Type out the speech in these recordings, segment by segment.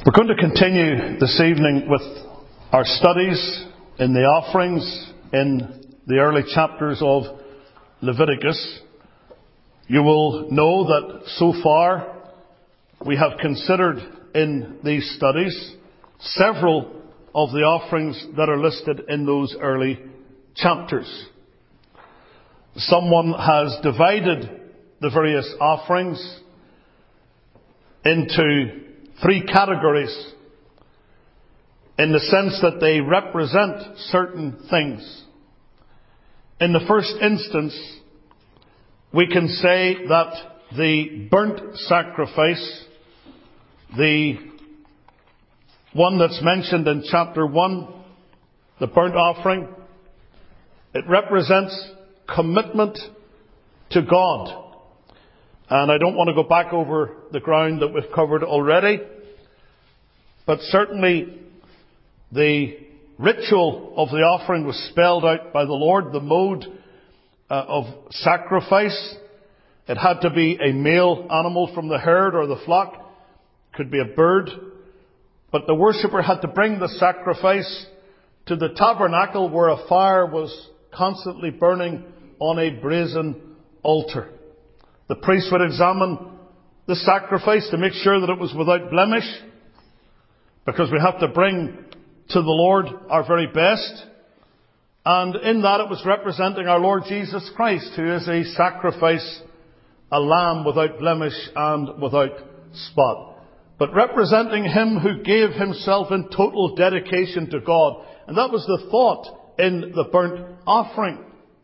We're going to continue this evening with our studies in the offerings in the early chapters of Leviticus. You will know that so far we have considered in these studies several of the offerings that are listed in those early chapters. Someone has divided the various offerings into three categories in the sense that they represent certain things. In the first instance, we can say that the burnt sacrifice, the one that's mentioned in chapter 1, the burnt offering, it represents commitment to God. And I don't want to go back over the ground that we've covered already, but certainly the ritual of the offering was spelled out by the Lord, the mode of sacrifice. It had to be a male animal from the herd or the flock. It could be a bird. But the worshipper had to bring the sacrifice to the tabernacle where a fire was constantly burning on a brazen altar. The priest would examine the sacrifice to make sure that it was without blemish, because we have to bring to the Lord our very best. And in that it was representing our Lord Jesus Christ, who is a sacrifice, a lamb without blemish and without spot. But representing Him who gave Himself in total dedication to God. And that was the thought in the burnt offering.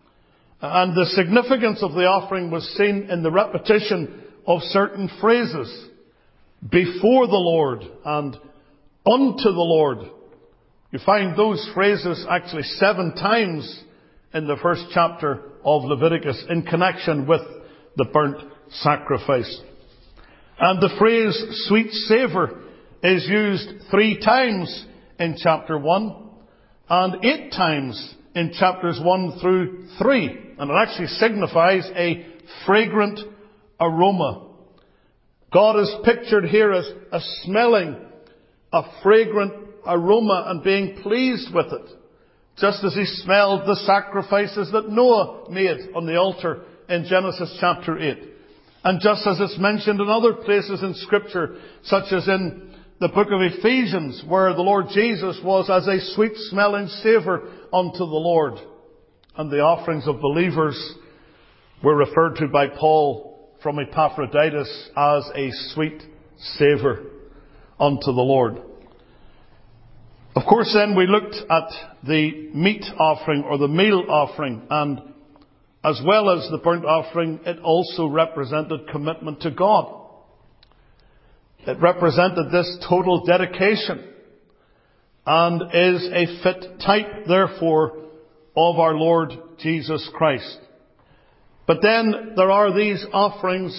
And the significance of the offering was seen in the repetition of certain phrases. Before the Lord and unto the Lord. You find those phrases actually 7 times in the first chapter of Leviticus in connection with the burnt sacrifice. And the phrase sweet savour is used 3 times in chapter 1 and 8 times in chapters 1 through 3. And it actually signifies a fragrant aroma. God is pictured here as smelling a fragrant aroma and being pleased with it. Just as He smelled the sacrifices that Noah made on the altar in Genesis chapter 8. And just as it's mentioned in other places in Scripture, such as in the book of Ephesians, where the Lord Jesus was as a sweet-smelling savour unto the Lord. And the offerings of believers were referred to by Paul from Epaphroditus as a sweet savour unto the Lord. Of course, then we looked at the meat offering or the meal offering, and as well as the burnt offering, it also represented commitment to God. It represented this total dedication and is a fit type, therefore, of our Lord Jesus Christ. But then there are these offerings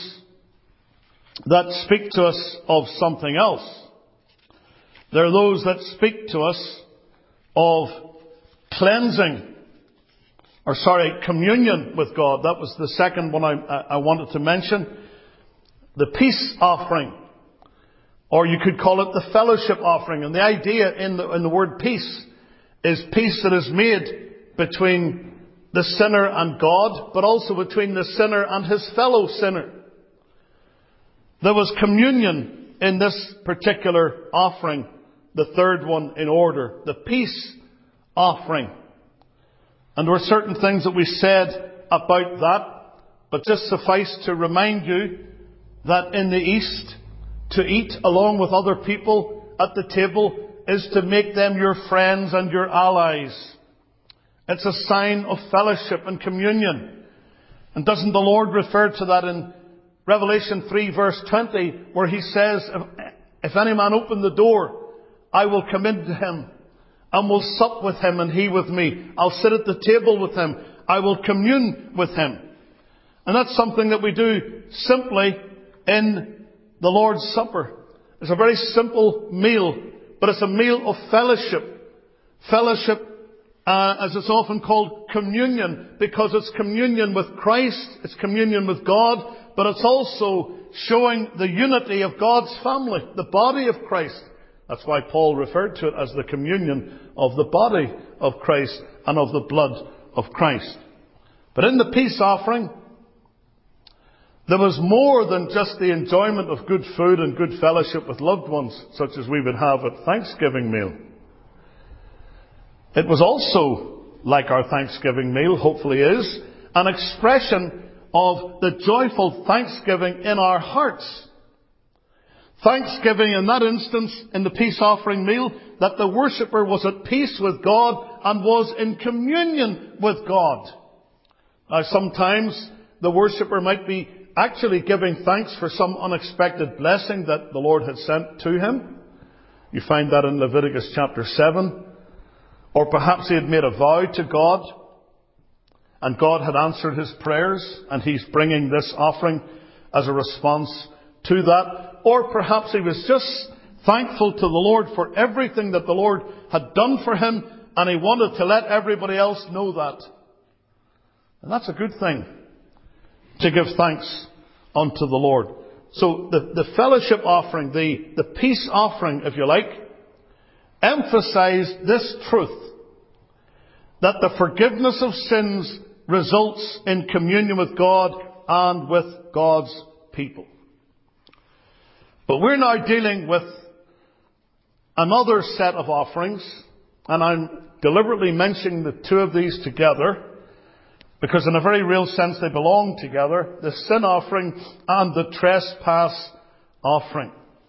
that speak to us of something else. There are those that speak to us of communion with God. That was the second one I wanted to mention. The peace offering. Or you could call it the fellowship offering. And the idea in the word peace is peace that is made between the sinner and God, but also between the sinner and his fellow sinner. There was communion in this particular offering, the third one in order, the peace offering. And there were certain things that we said about that, but just suffice to remind you that in the East, to eat along with other people at the table is to make them your friends and your allies. It's a sign of fellowship and communion. And doesn't the Lord refer to that in Revelation 3 verse 20, where He says, if any man open the door, I will come into him and will sup with him and he with me. I'll sit at the table with him. I will commune with him. And that's something that we do simply in the Lord's Supper. It's a very simple meal, but it's a meal of fellowship. Fellowship, as it's often called, communion, because it's communion with Christ, it's communion with God, but it's also showing the unity of God's family, the body of Christ, That's why Paul referred to it as the communion of the body of Christ and of the blood of Christ. But in the peace offering, there was more than just the enjoyment of good food and good fellowship with loved ones, such as we would have at Thanksgiving meal. It was also, like our Thanksgiving meal hopefully is, an expression of the joyful thanksgiving in our hearts. Thanksgiving in that instance, in the peace offering meal, that the worshipper was at peace with God and was in communion with God. Now sometimes the worshipper might be actually giving thanks for some unexpected blessing that the Lord had sent to him. You find that in Leviticus chapter 7. Or perhaps he had made a vow to God, and God had answered his prayers, and he's bringing this offering as a response to that. Or perhaps he was just thankful to the Lord for everything that the Lord had done for him, and he wanted to let everybody else know that. And that's a good thing, to give thanks unto the Lord. So the fellowship offering, the peace offering, if you like, emphasized this truth, that the forgiveness of sins results in communion with God and with God's people. But we're now dealing with another set of offerings, and I'm deliberately mentioning the two of these together, because in a very real sense they belong together, the sin offering and the trespass offering.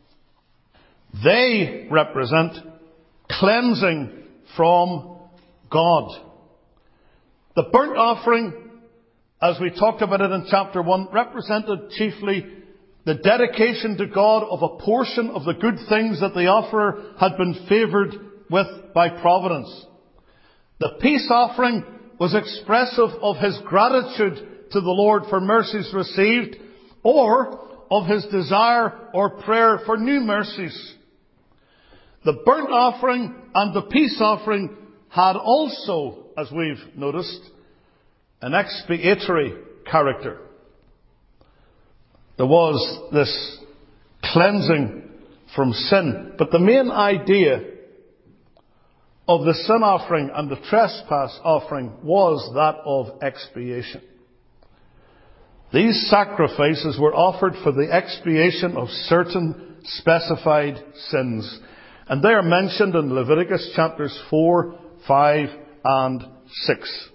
They represent cleansing from God. The burnt offering, as we talked about it in chapter 1, represented chiefly the dedication to God of a portion of the good things that the offerer had been favoured with by providence. The peace offering was expressive of his gratitude to the Lord for mercies received, or of his desire or prayer for new mercies. The burnt offering and the peace offering had also, as we've noticed, an expiatory character. There was this cleansing from sin. But the main idea of the sin offering and the trespass offering was that of expiation. These sacrifices were offered for the expiation of certain specified sins. And they are mentioned in Leviticus chapters 4, 5 and 6.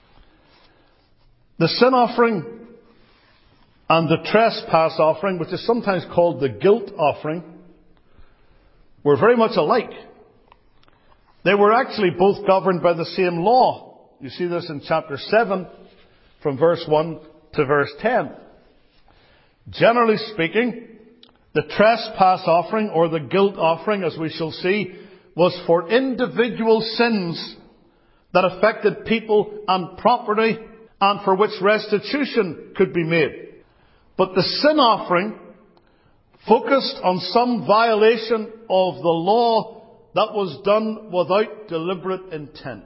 The sin offering and the trespass offering, which is sometimes called the guilt offering, were very much alike. They were actually both governed by the same law. You see this in chapter 7 from verse 1 to verse 10. Generally speaking, the trespass offering, or the guilt offering, as we shall see, was for individual sins that affected people and property, and for which restitution could be made. But the sin offering focused on some violation of the law that was done without deliberate intent.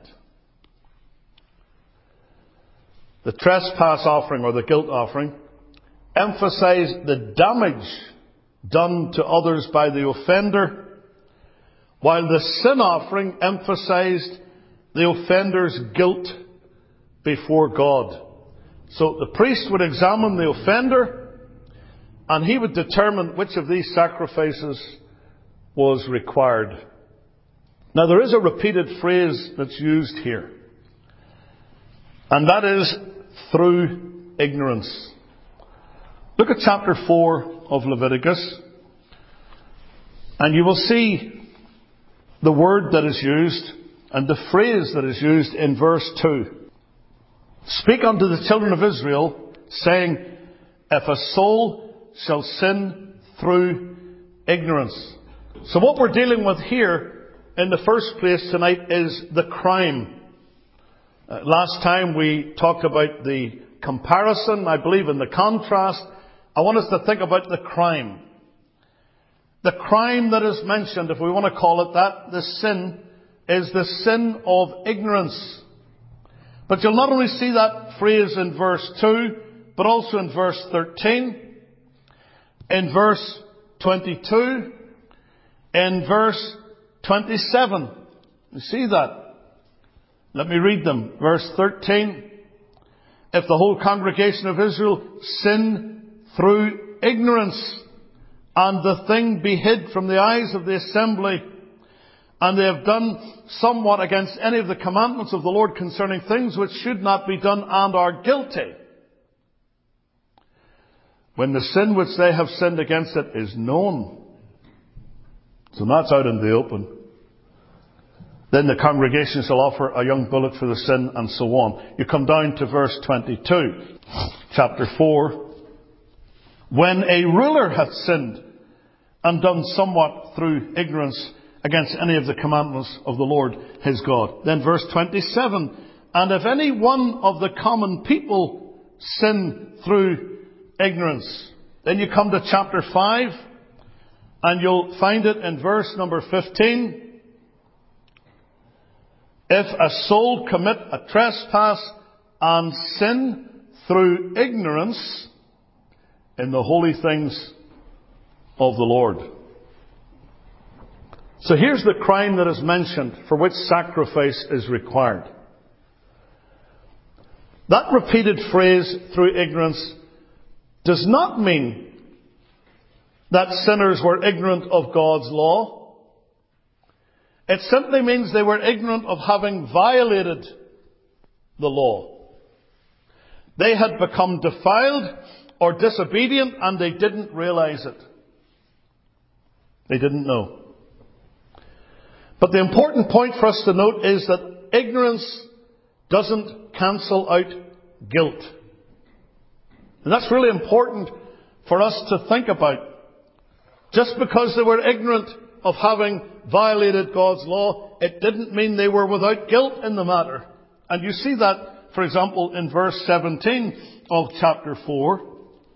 The trespass offering, or the guilt offering, emphasized the damage done to others by the offender, while the sin offering emphasized the offender's guilt before God. So the priest would examine the offender, and he would determine which of these sacrifices was required. Now there is a repeated phrase that's used here, and that is through ignorance. Look at chapter 4 of Leviticus, and you will see the word that is used and the phrase that is used in verse 2. Speak unto the children of Israel, saying, if a soul shall sin through ignorance. So what we're dealing with here in the first place tonight is the crime. Last time we talked about the comparison, I believe in the contrast. I want us to think about the crime. The crime that is mentioned, if we want to call it that, the sin, is the sin of ignorance. But you'll not only see that phrase in verse 2, but also in verse 13, in verse 22, in verse 27. You see that? Let me read them. Verse 13. If the whole congregation of Israel sin through ignorance, and the thing be hid from the eyes of the assembly, and they have done somewhat against any of the commandments of the Lord concerning things which should not be done, and are guilty, when the sin which they have sinned against it is known, so that's out in the open, then the congregation shall offer a young bullock for the sin, and so on. You come down to verse 22, chapter 4. When a ruler hath sinned and done somewhat through ignorance against any of the commandments of the Lord his God. Then verse 27, and if any one of the common people sin through ignorance. Then you come to chapter 5, and you'll find it in verse number 15. If a soul commit a trespass and sin through ignorance in the holy things of the Lord. So here's the crime that is mentioned for which sacrifice is required. That repeated phrase, through ignorance, does not mean that sinners were ignorant of God's law. It simply means they were ignorant of having violated the law. They had become defiled or disobedient, and they didn't realize it. They didn't know. But the important point for us to note is that ignorance doesn't cancel out guilt. And that's really important for us to think about. Just because they were ignorant of having violated God's law, it didn't mean they were without guilt in the matter. And you see that, for example, in verse 17 of chapter 4.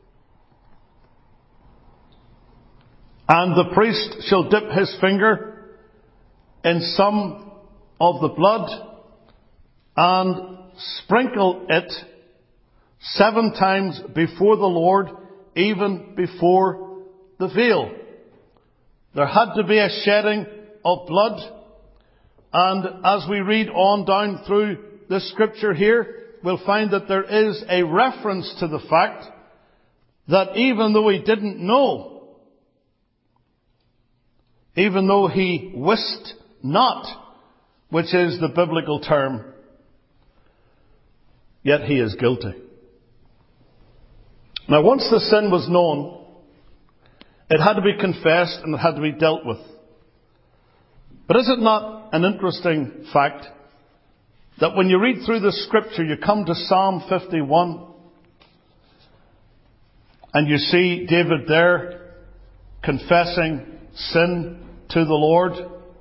And the priest shall dip his finger in some of the blood and sprinkle it 7 times before the Lord, even before the veil. There had to be a shedding of blood. And as we read on down through this scripture here, we'll find that there is a reference to the fact that even though he didn't know, even though he wist not, which is the biblical term, yet he is guilty. Now, once the sin was known, it had to be confessed and it had to be dealt with. But is it not an interesting fact that when you read through the scripture, you come to Psalm 51 and you see David there confessing sin to the Lord.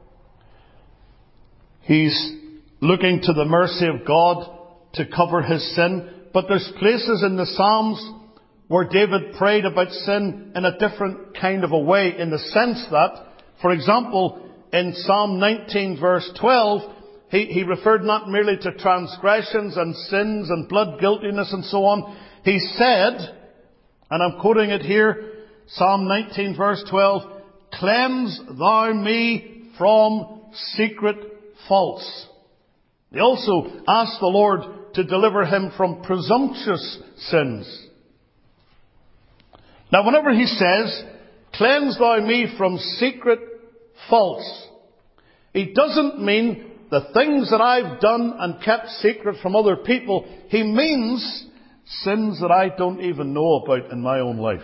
He's looking to the mercy of God to cover his sin. But there's places in the Psalms where David prayed about sin in a different kind of a way, in the sense that, for example, in Psalm 19 verse 12, he referred not merely to transgressions and sins and blood guiltiness and so on. He said, and I'm quoting it here, Psalm 19 verse 12, "Cleanse thou me from secret faults." He also asked the Lord to deliver him from presumptuous sins. Now, whenever he says, "Cleanse thou me from secret faults," he doesn't mean the things that I've done and kept secret from other people. He means sins that I don't even know about in my own life.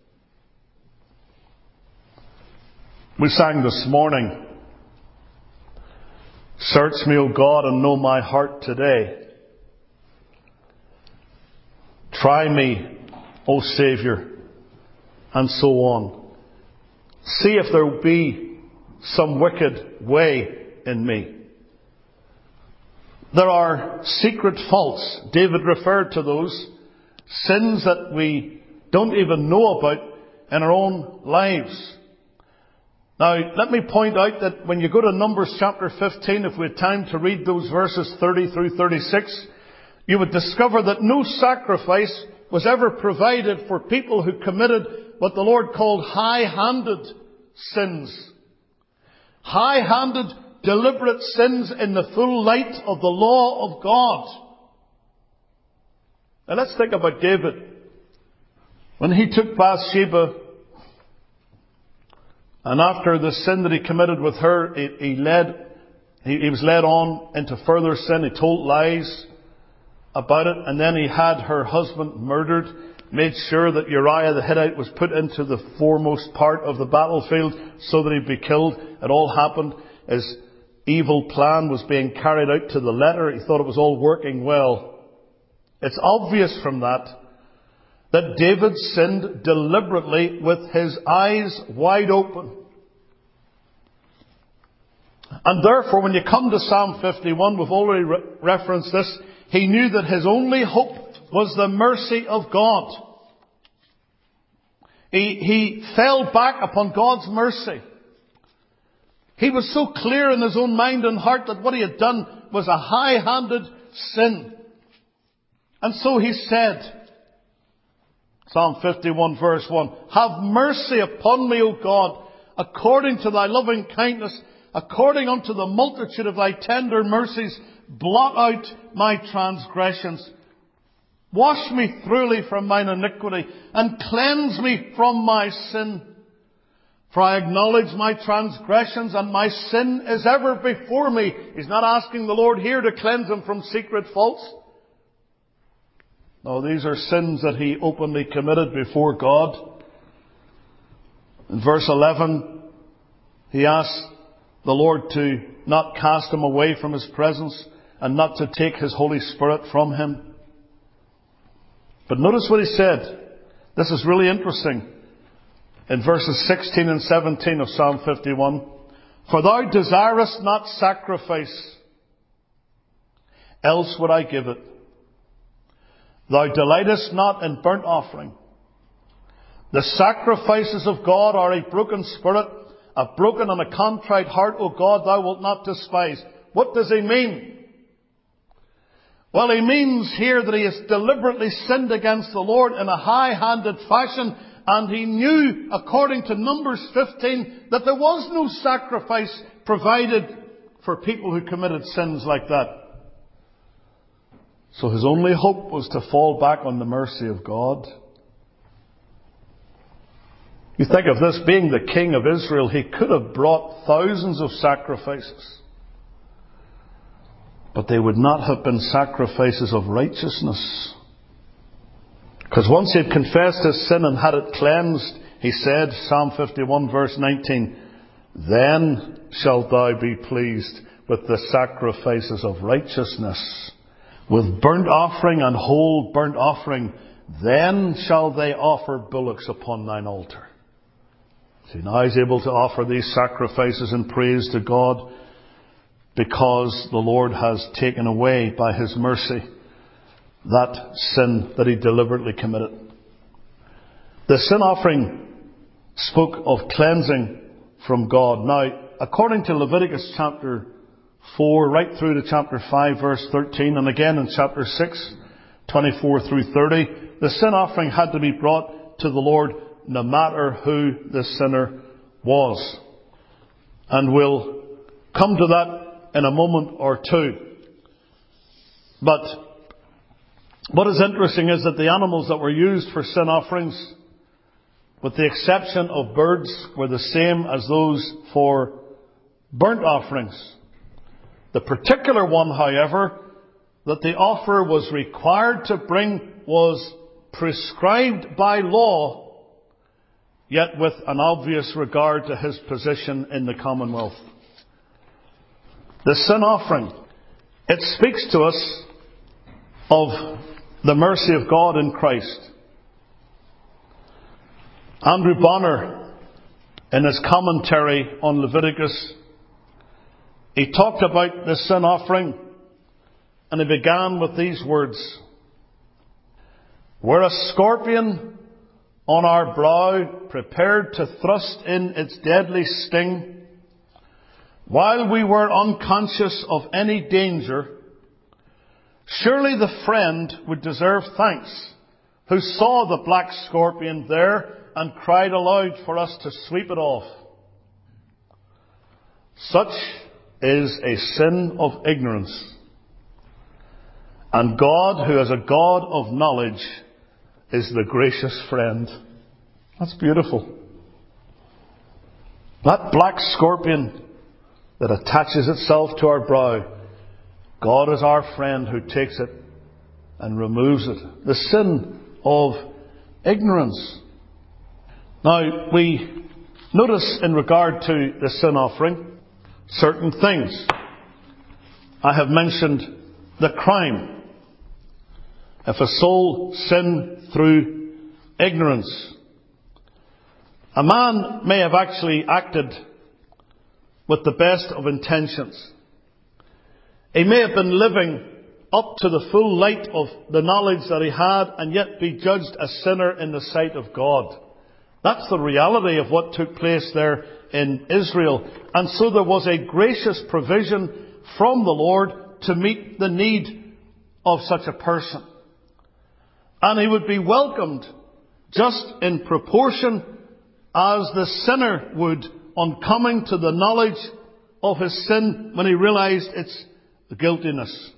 We sang this morning, "Search me, O God, and know my heart today. Try me, O Saviour," and so on. "See if there be some wicked way in me." There are secret faults. David referred to those sins that we don't even know about in our own lives. Now, let me point out that when you go to Numbers chapter 15, if we had time to read those verses 30 through 36, you would discover that no sacrifice was ever provided for people who committed what the Lord called high-handed sins high-handed, deliberate sins in the full light of the law of God. Now let's think about David. When he took Bathsheba, and after the sin that he committed with her, he was led on into further sin. He told lies about it, and then he had her husband murdered, made sure that Uriah the Hittite was put into the foremost part of the battlefield so that he'd be killed. It all happened. His evil plan was being carried out to the letter. He thought it was all working well. It's obvious from that David sinned deliberately with his eyes wide open. And therefore, when you come to Psalm 51, we've already referenced this, he knew that his only hope was the mercy of God. He fell back upon God's mercy. He was so clear in his own mind and heart that what he had done was a high-handed sin. And so he said, Psalm 51 verse 1, "Have mercy upon me, O God, according to thy loving kindness, according unto the multitude of thy tender mercies, blot out my transgressions. Wash me thoroughly from mine iniquity, and cleanse me from my sin. For I acknowledge my transgressions, and my sin is ever before me." He's not asking the Lord here to cleanse him from secret faults. No, these are sins that he openly committed before God. In verse 11, he asked the Lord to not cast him away from his presence and not to take his Holy Spirit from him. But notice what he said. This is really interesting. In verses 16 and 17 of Psalm 51, "For thou desirest not sacrifice, else would I give it. Thou delightest not in burnt offering. The sacrifices of God are a broken spirit, a broken and a contrite heart, O God, thou wilt not despise." What does he mean? Well, he means here that he has deliberately sinned against the Lord in a high-handed fashion, and he knew, according to Numbers 15, that there was no sacrifice provided for people who committed sins like that. So his only hope was to fall back on the mercy of God. You think of this, being the king of Israel, he could have brought thousands of sacrifices. But they would not have been sacrifices of righteousness. Because once he had confessed his sin and had it cleansed, he said, Psalm 51 verse 19, "Then shalt thou be pleased with the sacrifices of righteousness. With burnt offering and whole burnt offering, then shall they offer bullocks upon thine altar." See, now he's able to offer these sacrifices in praise to God because the Lord has taken away by his mercy that sin that he deliberately committed. The sin offering spoke of cleansing from God. Now, according to Leviticus chapter 4, right through to chapter 5, verse 13, and again in chapter 6, 24 through 30, the sin offering had to be brought to the Lord no matter who the sinner was. And we'll come to that in a moment or two. But what is interesting is that the animals that were used for sin offerings, with the exception of birds, were the same as those for burnt offerings. The particular one, however, that the offerer was required to bring was prescribed by law, yet with an obvious regard to his position in the commonwealth. The sin offering, it speaks to us of the mercy of God in Christ. Andrew Bonner, in his commentary on Leviticus, he talked about the sin offering, and he began with these words: "Were a scorpion on our brow prepared to thrust in its deadly sting, while we were unconscious of any danger, surely the friend would deserve thanks who saw the black scorpion there and cried aloud for us to sweep it off. Such is a sin of ignorance. And God, who is a God of knowledge, is the gracious friend. That's beautiful. That black scorpion that attaches itself to our brow, God is our friend who takes it and removes it. The sin of ignorance. Now, we notice in regard to the sin offering certain things. I have mentioned the crime. If a soul sin through ignorance, a man may have actually acted with the best of intentions. He may have been living up to the full light of the knowledge that he had and yet be judged a sinner in the sight of God. That's the reality of what took place there in Israel. And so there was a gracious provision from the Lord to meet the need of such a person. And he would be welcomed just in proportion as the sinner would on coming to the knowledge of his sin when he realized its guiltiness.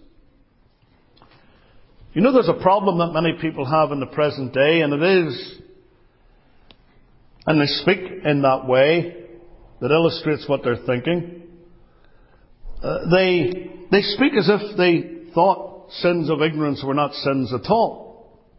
You know, there's a problem that many people have in the present day, and it is, and they speak in that way that illustrates what they're thinking. They speak as if they thought sins of ignorance were not sins at all.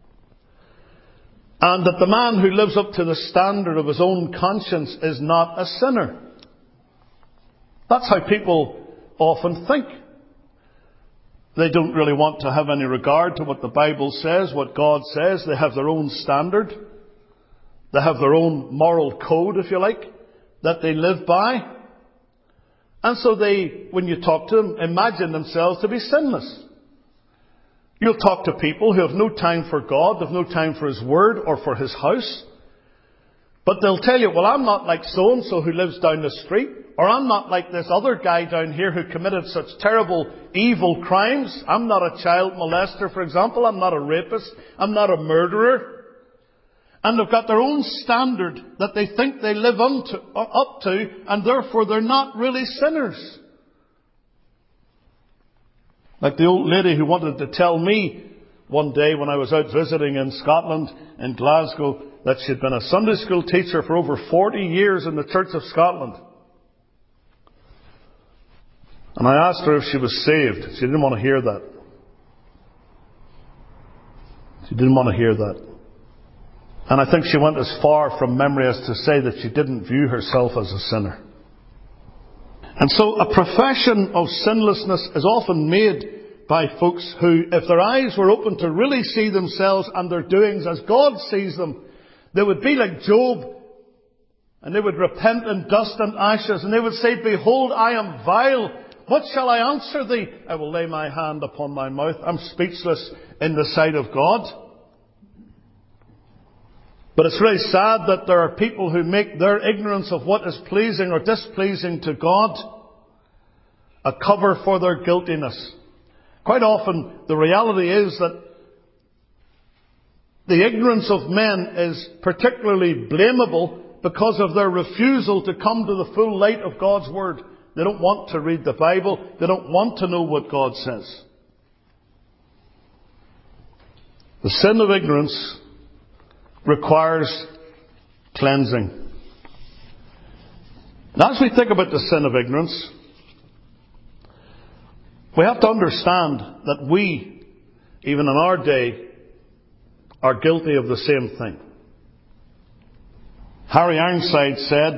And that the man who lives up to the standard of his own conscience is not a sinner. That's how people often think. They don't really want to have any regard to what the Bible says, what God says. They have their own standard. They have their own moral code, if you like, that they live by. And so they, when you talk to them, imagine themselves to be sinless. You'll talk to people who have no time for God, they have no time for His Word or for His house. But they'll tell you, well, I'm not like so-and-so who lives down the street. Or I'm not like this other guy down here who committed such terrible, evil crimes. I'm not a child molester, for example. I'm not a rapist. I'm not a murderer. And they've got their own standard that they think they live up to, and therefore they're not really sinners. Like the old lady who wanted to tell me one day when I was out visiting in Scotland, in Glasgow, that she'd been a Sunday school teacher for over 40 years in the Church of Scotland. And I asked her if she was saved. She didn't want to hear that. She didn't want to hear that. And I think she went as far from memory as to say that she didn't view herself as a sinner. And so a profession of sinlessness is often made by folks who, if their eyes were open to really see themselves and their doings as God sees them, they would be like Job, and they would repent in dust and ashes, and they would say, "Behold, I am vile. What shall I answer thee? I will lay my hand upon my mouth. I'm speechless in the sight of God." But it's really sad that there are people who make their ignorance of what is pleasing or displeasing to God a cover for their guiltiness. Quite often, the reality is that the ignorance of men is particularly blamable because of their refusal to come to the full light of God's Word. They don't want to read the Bible. They don't want to know what God says. The sin of ignorance requires cleansing. Now, as we think about the sin of ignorance, we have to understand that we, even in our day, are guilty of the same thing. Harry Ironside said,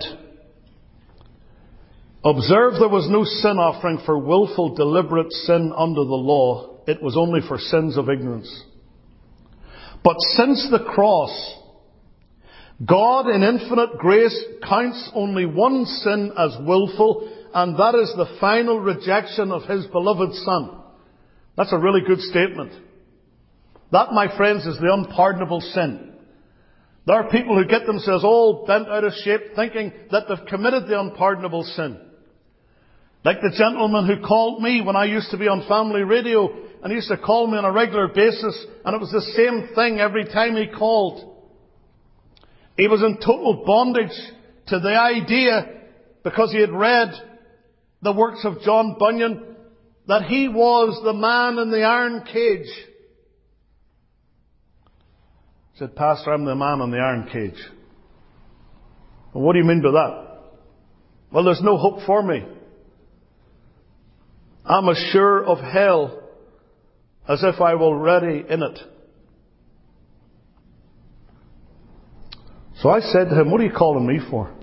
"Observe, there was no sin offering for willful, deliberate sin under the law. It was only for sins of ignorance. But since the cross, God in infinite grace counts only one sin as willful, and that is the final rejection of His beloved Son." That's a really good statement. That, my friends, is the unpardonable sin. There are people who get themselves all bent out of shape thinking that they've committed the unpardonable sin. Like the gentleman who called me when I used to be on family radio, and he used to call me on a regular basis, and it was the same thing every time he called. He was in total bondage to the idea, because he had read the works of John Bunyan, that he was the man in the iron cage. He said, Pastor, I'm the man in the iron cage. Well, what do you mean by that? Well, there's no hope for me. I'm as sure of hell as if I were already in it. So I said to him, what are you calling me for?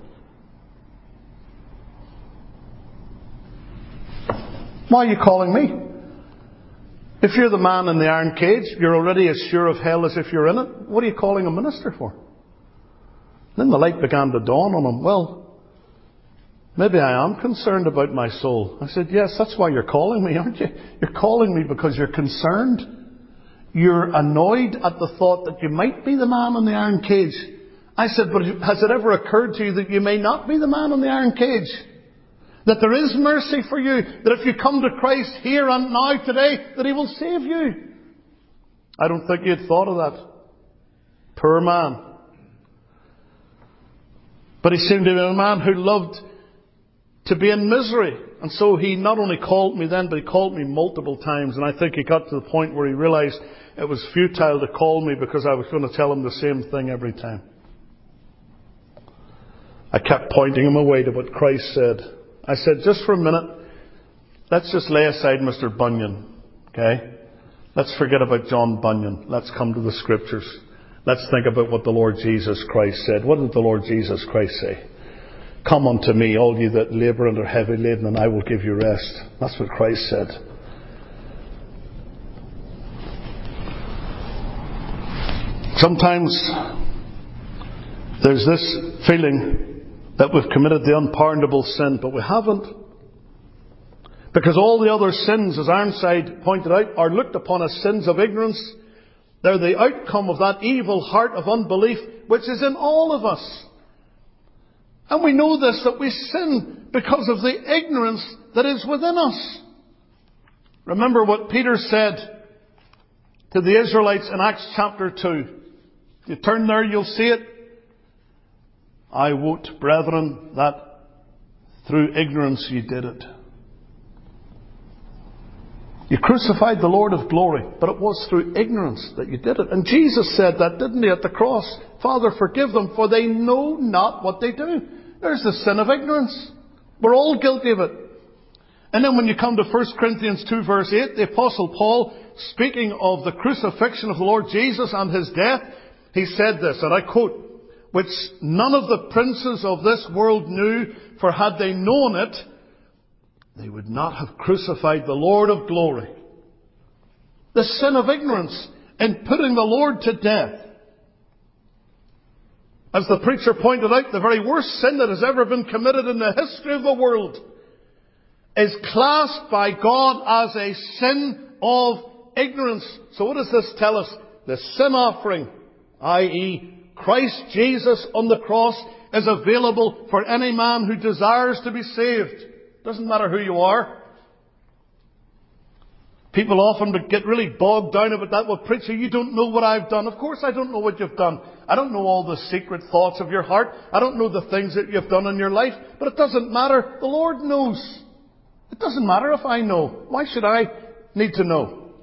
Why are you calling me? If you're the man in the iron cage, you're already as sure of hell as if you're in it. What are you calling a minister for? Then the light began to dawn on him. Well, maybe I am concerned about my soul. I said, yes, that's why you're calling me, aren't you? You're calling me because you're concerned. You're annoyed at the thought that you might be the man in the iron cage. I said, but has it ever occurred to you that you may not be the man in the iron cage? That there is mercy for you. That if you come to Christ here and now today, that He will save you. I don't think you'd thought of that. Poor man. But he seemed to be a man who loved to be in misery. And so he not only called me then, but he called me multiple times. And I think he got to the point where he realized it was futile to call me because I was going to tell him the same thing every time. I kept pointing him away to what Christ said. I said, just for a minute, let's just lay aside Mr. Bunyan. Okay? Let's forget about John Bunyan. Let's come to the Scriptures. Let's think about what the Lord Jesus Christ said. What did the Lord Jesus Christ say? Come unto me, all you that labour and are heavy laden, and I will give you rest. That's what Christ said. Sometimes there's this feeling that we've committed the unpardonable sin, but we haven't. Because all the other sins, as Ironside pointed out, are looked upon as sins of ignorance. They're the outcome of that evil heart of unbelief which is in all of us. And we know this, that we sin because of the ignorance that is within us. Remember what Peter said to the Israelites in Acts chapter 2. If you turn there, you'll see it. I wot, brethren, that through ignorance ye did it. You crucified the Lord of glory, but it was through ignorance that you did it. And Jesus said that, didn't He, at the cross? Father, forgive them, for they know not what they do. There's the sin of ignorance. We're all guilty of it. And then when you come to 1 Corinthians 2 verse 8, the Apostle Paul, speaking of the crucifixion of the Lord Jesus and His death, he said this, and I quote, which none of the princes of this world knew, for had they known it, they would not have crucified the Lord of glory. The sin of ignorance in putting the Lord to death. As the preacher pointed out, the very worst sin that has ever been committed in the history of the world is classed by God as a sin of ignorance. So what does this tell us? The sin offering, i.e., Christ Jesus on the cross, is available for any man who desires to be saved. Doesn't matter who you are. People often get really bogged down about that. Well, preacher, you don't know what I've done. Of course I don't know what you've done. I don't know all the secret thoughts of your heart. I don't know the things that you've done in your life. But it doesn't matter. The Lord knows. It doesn't matter if I know. Why should I need to know?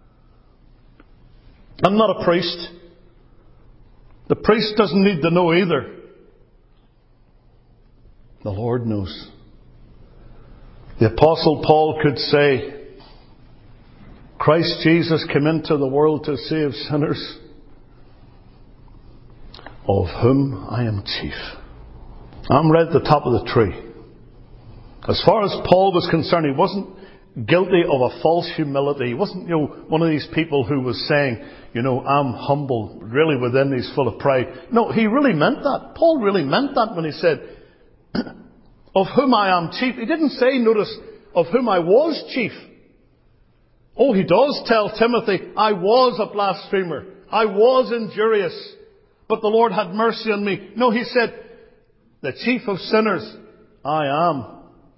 I'm not a priest. The priest doesn't need to know either. The Lord knows. The Apostle Paul could say, Christ Jesus came into the world to save sinners, of whom I am chief. I'm right at the top of the tree. As far as Paul was concerned, he wasn't guilty of a false humility. He wasn't, one of these people who was saying, I'm humble, really within he's full of pride. No, he really meant that. Paul really meant that when he said, of whom I am chief. He didn't say, notice, of whom I was chief. Oh, he does tell Timothy, I was a blasphemer. I was injurious. But the Lord had mercy on me. No, he said, the chief of sinners, I am.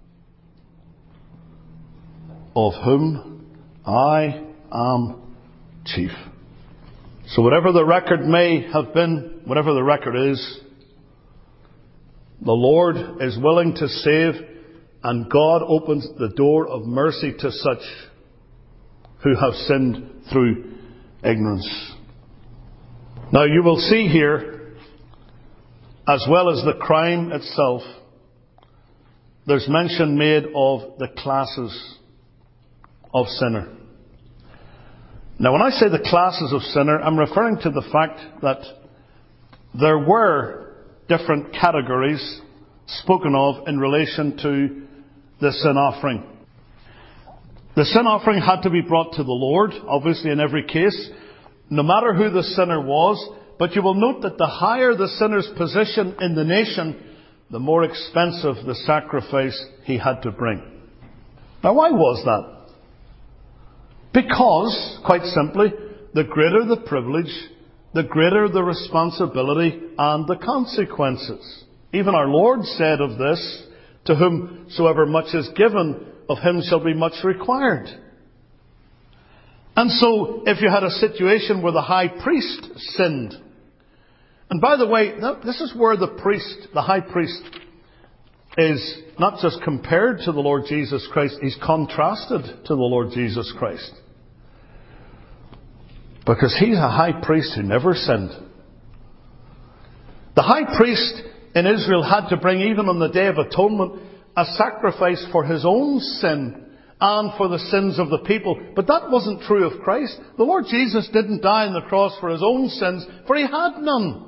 Of whom I am chief. So whatever the record may have been, whatever the record is, the Lord is willing to save And God opens the door of mercy to such who have sinned through ignorance. Now you will see here, as well as the crime itself, there's mention made of the classes of sinner. Now when I say the classes of sinner, I'm referring to the fact that there were different categories spoken of in relation to the sin offering. The sin offering had to be brought to the Lord, obviously in every case, no matter who the sinner was. But you will note that the higher the sinner's position in the nation, the more expensive the sacrifice he had to bring. Now why was that? Because, quite simply, the greater the privilege, the greater the responsibility and the consequences. Even our Lord said of this, to whomsoever much is given, of him shall be much required. And so, if you had a situation where the high priest sinned, and by the way, this is where the high priest, is not just compared to the Lord Jesus Christ, he's contrasted to the Lord Jesus Christ. Because he's a high priest who never sinned. The high priest in Israel had to bring, even on the Day of Atonement, a sacrifice for his own sin and for the sins of the people. But that wasn't true of Christ. The Lord Jesus didn't die on the cross for his own sins, for he had none.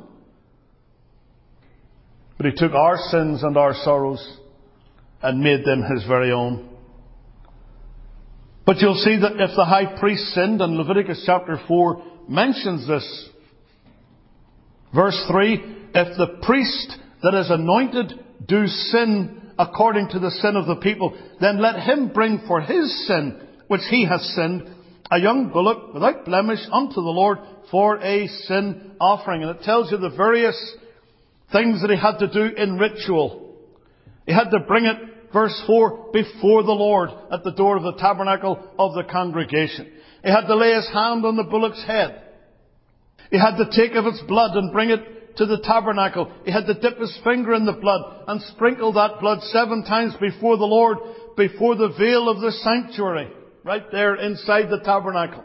But he took our sins and our sorrows and made them his very own. But you'll see that if the high priest sinned, and Leviticus chapter 4 mentions this, verse 3, if the priest that is anointed do sin according to the sin of the people, then let him bring for his sin, which he has sinned, a young bullock without blemish unto the Lord for a sin offering. And it tells you the various things that he had to do in ritual. He had to bring it, verse 4, before the Lord at the door of the tabernacle of the congregation. He had to lay his hand on the bullock's head. He had to take of its blood and bring it to the tabernacle. He had to dip his finger in the blood and sprinkle that blood 7 times before the Lord, before the veil of the sanctuary, right there inside the tabernacle.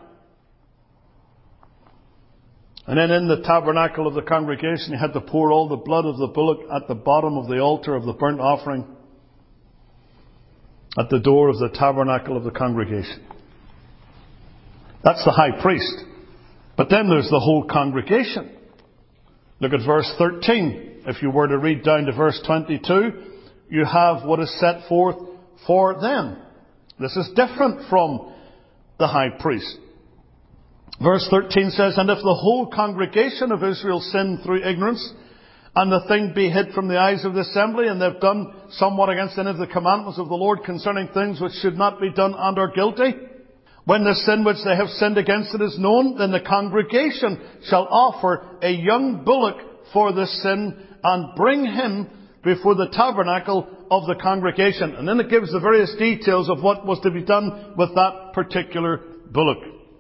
And then in the tabernacle of the congregation, he had to pour all the blood of the bullock at the bottom of the altar of the burnt offering, at the door of the tabernacle of the congregation. That's the high priest. But then there's the whole congregation. Look at verse 13. If you were to read down to verse 22, you have what is set forth for them. This is different from the high priest. Verse 13 says, and if the whole congregation of Israel sin through ignorance, and the thing be hid from the eyes of the assembly, and they've done somewhat against any of the commandments of the Lord concerning things which should not be done and are guilty, when the sin which they have sinned against it is known, then the congregation shall offer a young bullock for the sin and bring him before the tabernacle of the congregation. And then it gives the various details of what was to be done with that particular bullock.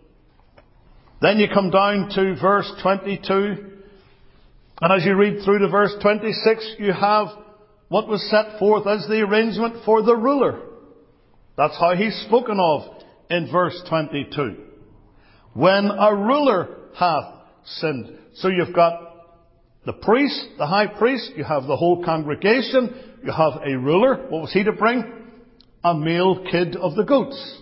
Then you come down to verse 22. And as you read through to verse 26, you have what was set forth as the arrangement for the ruler. That's how he's spoken of in verse 22. When a ruler hath sinned. So you've got the priest, the high priest, you have the whole congregation, you have a ruler. What was he to bring? A male kid of the goats.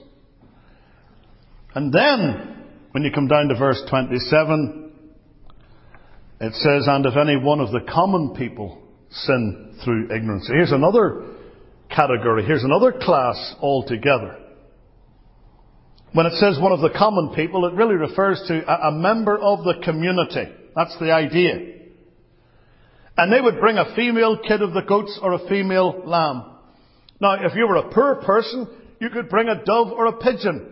And then, when you come down to verse 27, it says, and if any one of the common people sin through ignorance. Here's another category. Here's another class altogether. When it says one of the common people, it really refers to a member of the community. That's the idea. And they would bring a female kid of the goats or a female lamb. Now, if you were a poor person, you could bring a dove or a pigeon.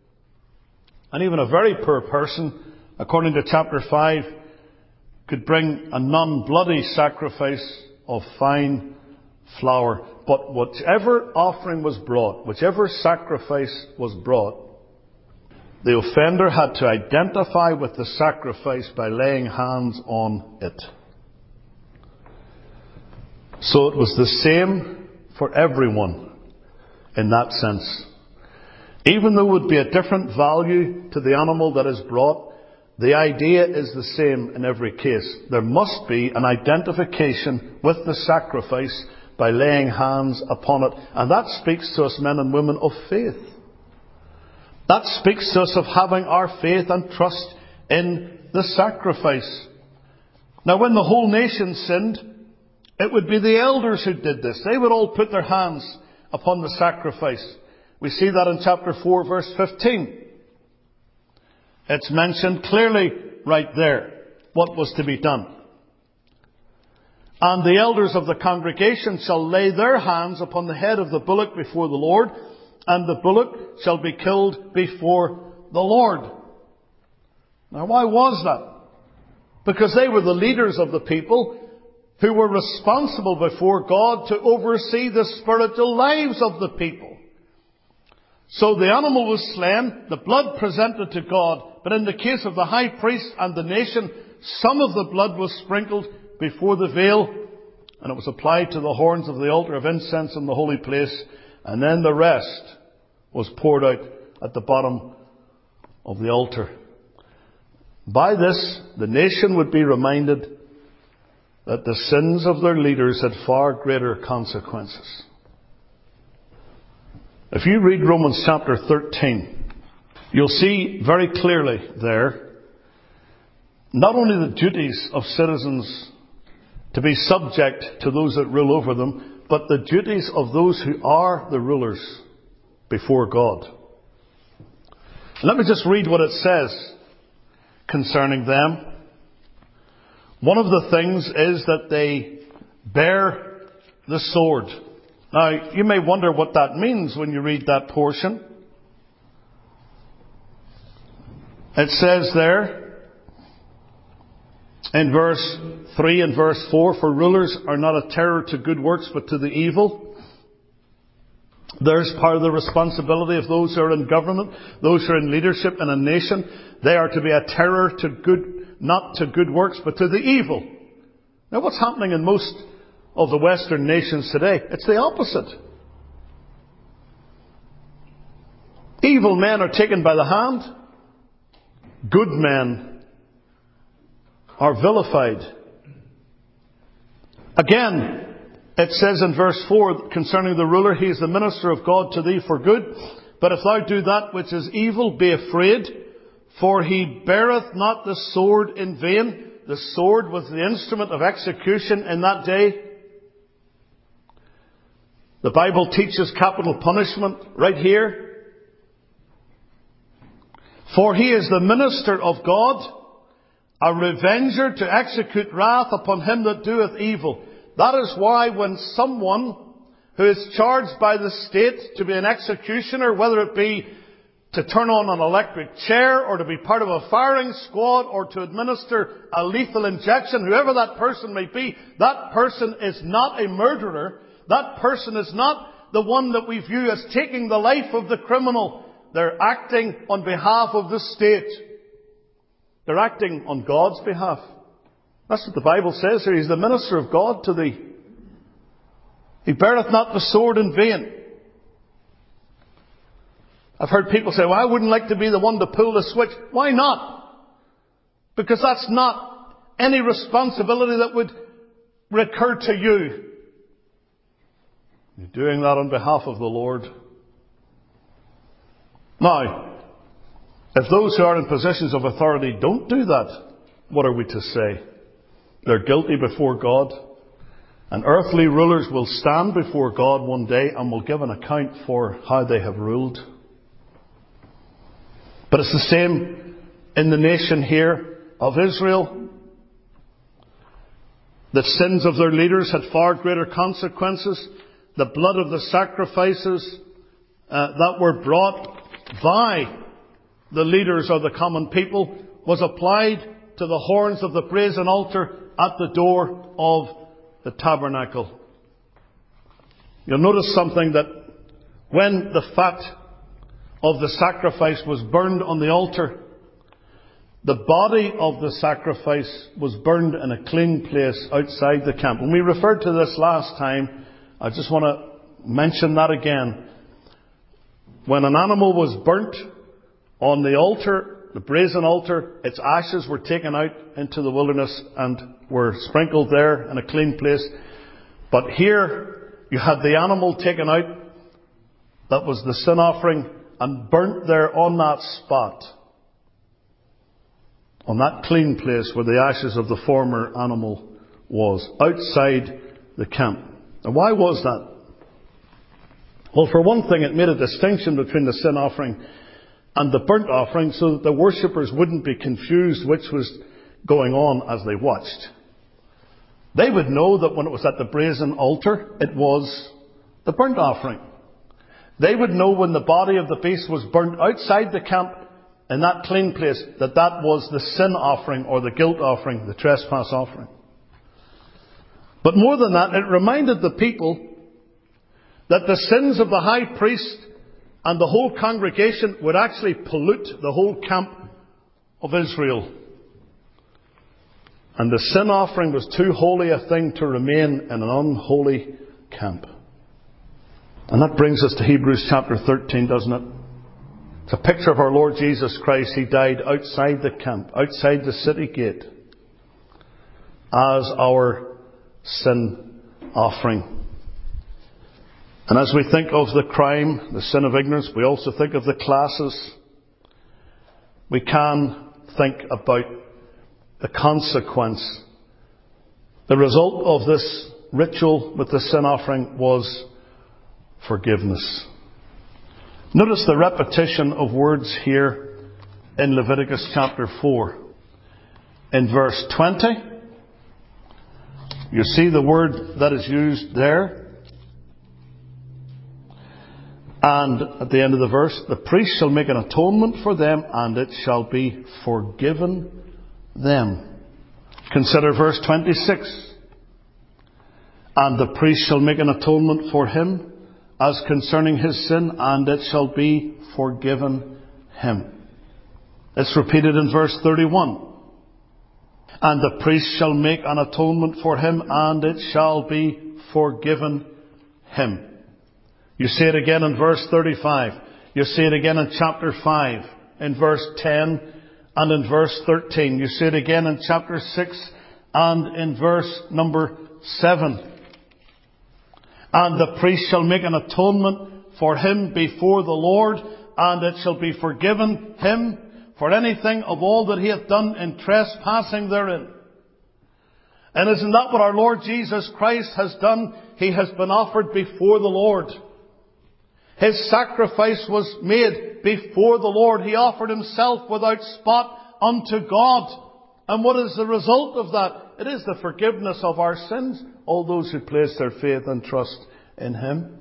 And even a very poor person, according to chapter 5, could bring a non-bloody sacrifice of fine flour. But whichever offering was brought, whichever sacrifice was brought, the offender had to identify with the sacrifice by laying hands on it. So it was the same for everyone in that sense. Even though it would be a different value to the animal that is brought, the idea is the same in every case. There must be an identification with the sacrifice by laying hands upon it. And that speaks to us men and women of faith. That speaks to us of having our faith and trust in the sacrifice. Now, when the whole nation sinned, it would be the elders who did this. They would all put their hands upon the sacrifice. We see that in chapter 4, verse 15. It's mentioned clearly right there what was to be done. And the elders of the congregation shall lay their hands upon the head of the bullock before the Lord, and the bullock shall be killed before the Lord. Now, why was that? Because they were the leaders of the people who were responsible before God to oversee the spiritual lives of the people. So the animal was slain, the blood presented to God, but in the case of the high priest and the nation, some of the blood was sprinkled before the veil, and it was applied to the horns of the altar of incense in the holy place, and then the rest was poured out at the bottom of the altar. By this, the nation would be reminded that the sins of their leaders had far greater consequences. If you read Romans chapter 13, you'll see very clearly there not only the duties of citizens to be subject to those that rule over them, but the duties of those who are the rulers before God. Let me just read what it says concerning them. One of the things is that they bear the sword. Now, you may wonder what that means when you read that portion. It says there, in verse 3 and verse 4, for rulers are not a terror to good works, but to the evil. There's part of the responsibility of those who are in government, those who are in leadership in a nation. They are to be a terror to good, not to good works, but to the evil. Now, what's happening in most of the Western nations today? It's the opposite. Evil men are taken by the hand. Good men are vilified. Again, it says in verse 4 concerning the ruler, he is the minister of God to thee for good. But if thou do that which is evil, be afraid, for he beareth not the sword in vain. The sword was the instrument of execution in that day. The Bible teaches capital punishment right here. For he is the minister of God, a revenger to execute wrath upon him that doeth evil. That is why when someone who is charged by the state to be an executioner, whether it be to turn on an electric chair or to be part of a firing squad or to administer a lethal injection, whoever that person may be, that person is not a murderer. That person is not the one that we view as taking the life of the criminal. They're acting on behalf of the state. They're acting on God's behalf. That's what the Bible says here. He's the minister of God to thee. He beareth not the sword in vain. I've heard people say, well, I wouldn't like to be the one to pull the switch. Why not? Because that's not any responsibility that would recur to you. You're doing that on behalf of the Lord. Now, if those who are in positions of authority don't do that, what are we to say? They're guilty before God. And earthly rulers will stand before God one day and will give an account for how they have ruled. But it's the same in the nation here of Israel. The sins of their leaders had far greater consequences. The blood of the sacrifices that were brought by the leaders of the common people was applied to the horns of the brazen altar at the door of the tabernacle. You'll notice something, that when the fat of the sacrifice was burned on the altar, the body of the sacrifice was burned in a clean place outside the camp. When we referred to this last time, I just want to mention that again. when an animal was burnt on the altar, the brazen altar, its ashes were taken out into the wilderness and were sprinkled there in a clean place. But here you had the animal taken out, that was the sin offering, and burnt there on that spot, on that clean place where the ashes of the former animal was, outside the camp. And why was that? Well, for one thing, it made a distinction between the sin offering and the burnt offering so that the worshippers wouldn't be confused which was going on as they watched. They would know that when it was at the brazen altar, it was the burnt offering. They would know when the body of the beast was burnt outside the camp in that clean place, that that was the sin offering or the guilt offering, the trespass offering. But more than that, it reminded the people that the sins of the high priest and the whole congregation would actually pollute the whole camp of Israel. And the sin offering was too holy a thing to remain in an unholy camp. And that brings us to Hebrews chapter 13, doesn't it? It's a picture of our Lord Jesus Christ. He died outside the camp, outside the city gate, as our sin offering. And as we think of the crime, the sin of ignorance, we also think of the classes. We can think about the consequence. The result of this ritual with the sin offering was forgiveness. Notice the repetition of words here in Leviticus chapter 4. In verse 20, you see the word that is used there. And at the end of the verse, the priest shall make an atonement for them, and it shall be forgiven them. Consider verse 26. And the priest shall make an atonement for him as concerning his sin, and it shall be forgiven him. It's repeated in verse 31. And the priest shall make an atonement for him, and it shall be forgiven him. You see it again in verse 35. You see it again in chapter 5, in verse 10, and in verse 13. You see it again in chapter 6 and in verse number 7. And the priest shall make an atonement for him before the Lord, and it shall be forgiven him for anything of all that he hath done in trespassing therein. And isn't that what our Lord Jesus Christ has done? He has been offered before the Lord. His sacrifice was made before the Lord. He offered himself without spot unto God. And what is the result of that? It is the forgiveness of our sins, all those who place their faith and trust in him.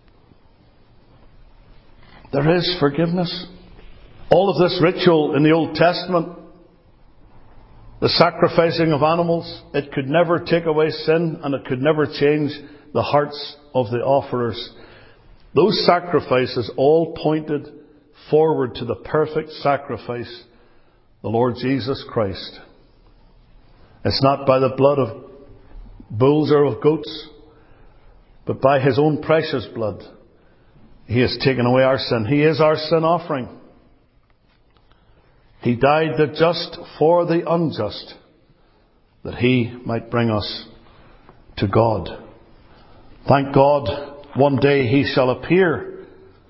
There is forgiveness. All of this ritual in the Old Testament, the sacrificing of animals, it could never take away sin, and it could never change the hearts of the offerers. Those sacrifices all pointed forward to the perfect sacrifice, the Lord Jesus Christ. It's not by the blood of bulls or of goats, but by his own precious blood. He has taken away our sin. He is our sin offering. He died the just for the unjust, that he might bring us to God. Thank God, one day he shall appear.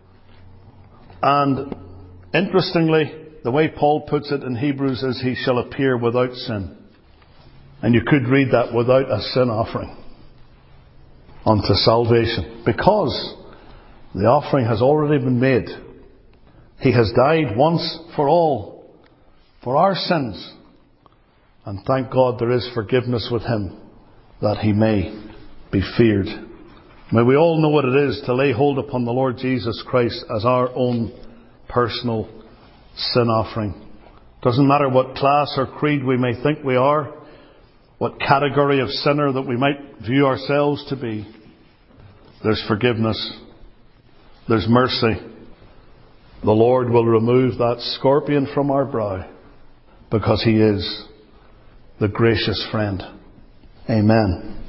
And interestingly, the way Paul puts it in Hebrews is he shall appear without sin. And you could read that without a sin offering unto salvation, because the offering has already been made. He has died once for all for our sins. And thank God there is forgiveness with him, that he may be feared. May we all know what it is to lay hold upon the Lord Jesus Christ as our own personal sin offering. Doesn't matter what class or creed we may think we are, what category of sinner that we might view ourselves to be. There's forgiveness. There's mercy. The Lord will remove that scorpion from our brow, because he is the gracious friend. Amen.